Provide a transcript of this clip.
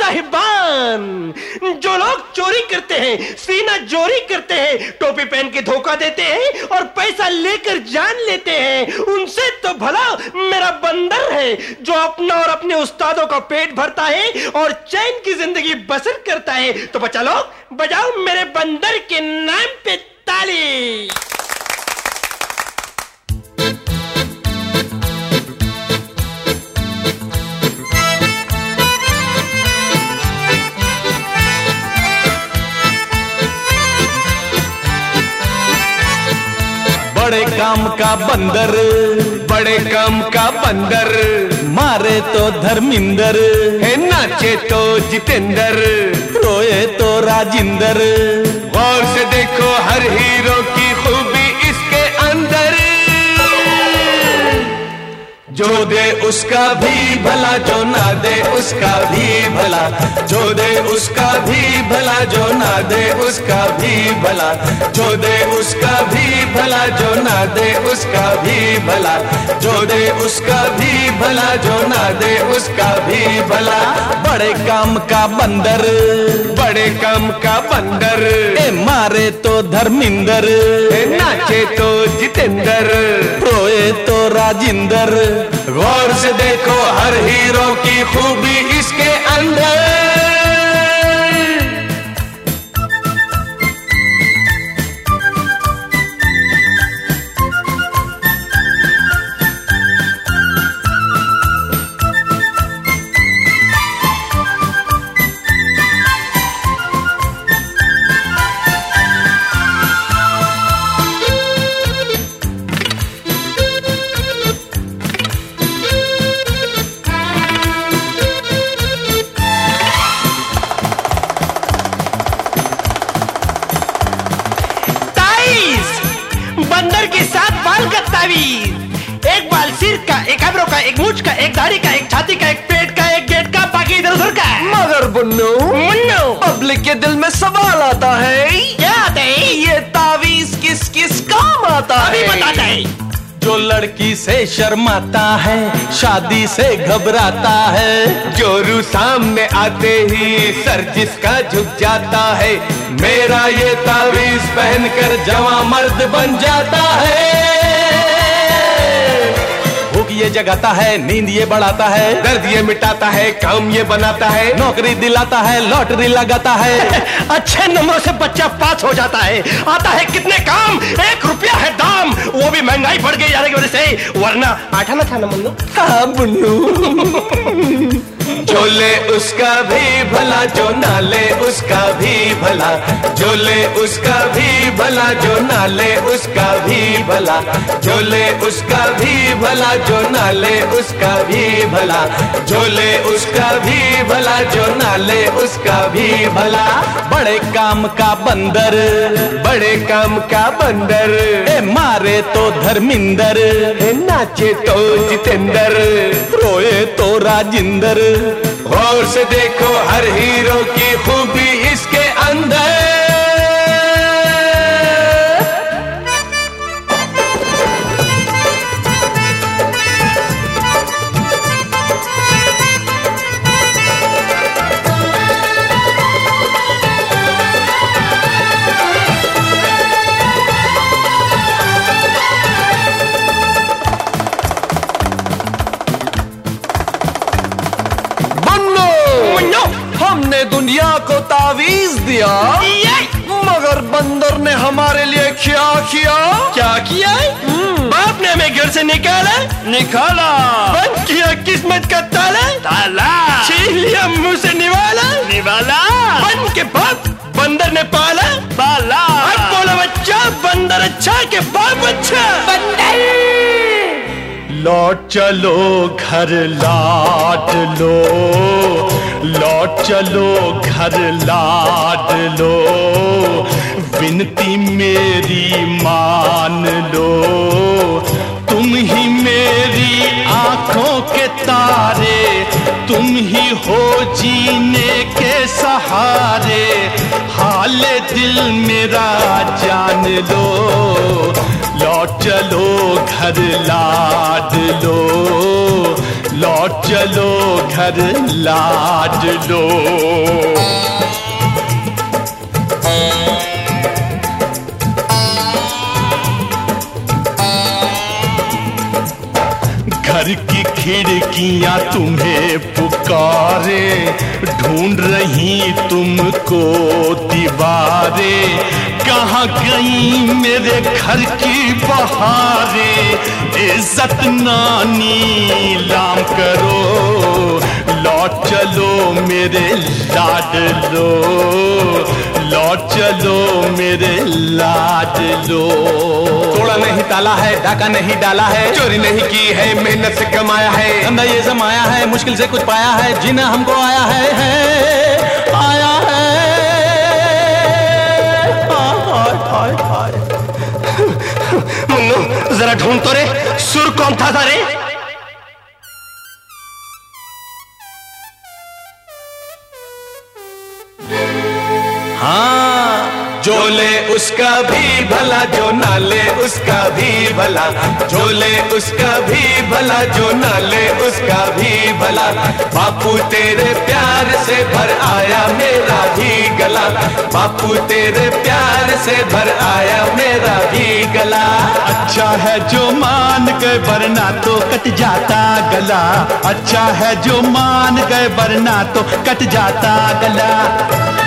साहिबान, जो लोग चोरी करते हैं, सीना चोरी करते हैं, टोपी पहन के धोखा देते हैं और पैसा लेकर जान लेते हैं, उनसे तो भला मेरा बंदर है जो अपना और अपने उस्तादों का पेट भरता है और चैन की जिंदगी बसर करता है। तो बच्चा लोग बजाओ मेरे बंदर के नाम पे ताली। बड़े काम का बंदर, बड़े काम का बंदर, मारे तो धर्मिंदर, है नाचे तो जितेंद्र, रोए तो राजिंदर। गौर से देखो हर हीरो की खूबी इसके अंदर, जो दे उसका भी भला, जो ना दे उसका भी भला, जो दे उसका भी भला, जो ना दे उसका भी भला, जो दे उसका भी भला, जो ना दे उसका भी भला, जो दे उसका भी भला, जो ना दे उसका भी भला। बड़े काम का बंदर, बड़े काम का बंदर, ए मारे तो धर्मिंदर, नाचे तो जितेंद्र, रोए तो राजिंदर। गौर से देखो हर हीरो की खूबी इसके अंदर। बंदर के 7 बाल का तावीज, एक बाल सिर का, एक आइब्रो का, एक मूंछ का, एक दाढ़ी का, एक छाती का, एक पेट का, एक गेट का, बाकी इधर उधर का। मगर बुन्नू, पब्लिक के दिल में सवाल आता है, क्या आता है? ये तावीज किस किस काम आता है? अभी बताता है। जो लड़की से शर्माता है, शादी से घबराता है, जोरू सामने आते ही सर जिसका झुक जाता है, मेरा ये तावीज पहनकर जवां मर्द बन जाता है। भूख ये जगाता है, नींद ये बढ़ाता है, दर्द ये मिटाता है, काम ये बनाता है, नौकरी दिलाता है, लॉटरी लगाता है। अच्छे नंबरों से बच्चा पास हो जाता है। आता है कितने काम, 1 रुपया है दाम, वो भी महंगाई बढ़ गई जाने की वजह से, वरना आठा ना था ना मुन्नू। हाँ बुन्नू। जो ले उसका भी भला, जो ना ले उसका भी भला, जो ले उसका भी भला, जो ना ले उसका भी भला, जो ले उसका भी भला, जो ना ले उसका भी भला, जो ले उसका भी भला, जो ना ले उसका भी भला। बड़े काम का बंदर, बड़े काम का बंदर, ए मारे तो धर्मिंदर, नाचे तो जितेंद्र, रोए तो राजिंदर। गौर से देखो हर हीरो की खूबी इसके अंदर। हमने दुनिया को तावीज दिया, मगर बंदर ने हमारे लिए क्या किया? क्या किया? बाप ने हमें घर से निकाला, बंद किया किस्मत का ताला, छीन लिया मुंह से निवाला, बन के बाप बंदर ने पाला, अब बोला बच्चा बंदर अच्छा के बाप अच्छा। लौट चलो घर लाट लो, लौट चलो घर लाट लो, विनती मेरी मान लो, तुम ही मेरी आंखों के तारे, तुम ही हो जीने के सहारे, हाल दिल मेरा जान लो, लौट चलो घर लाड लो, लौट चलो घर लाज लो। घर की खिड़कियां तुम्हें पुकारे, ढूंढ रही तुमको दीवारें। कहाँ गई मेरे घर की बहारें, इज्जत नानी लाम करो, लौट चलो मेरे लाडलो, लौट चलो मेरे लाडलो। तोड़ा नहीं ताला है, डाका नहीं डाला है, चोरी नहीं की है, मेहनत से कमाया है, धंधा ये जमाया है, मुश्किल से कुछ पाया है, जीना हमको आया है आया है। मुन्नू जरा ढूंढ तो रे, सुर कौन था रे? हाँ, जो ले उसका भी भला, जो ना ले उसका भी भला, जो ले उसका भी भला, जो ना ले उसका भी भला। बापू तेरे प्यार से भर आया मेरा भी गला, बापू तेरे प्यार से भर आया मेरा भी गला। अच्छा है जो मान गए वरना तो कट जाता गला, अच्छा है जो मान गए वरना तो कट जाता गला।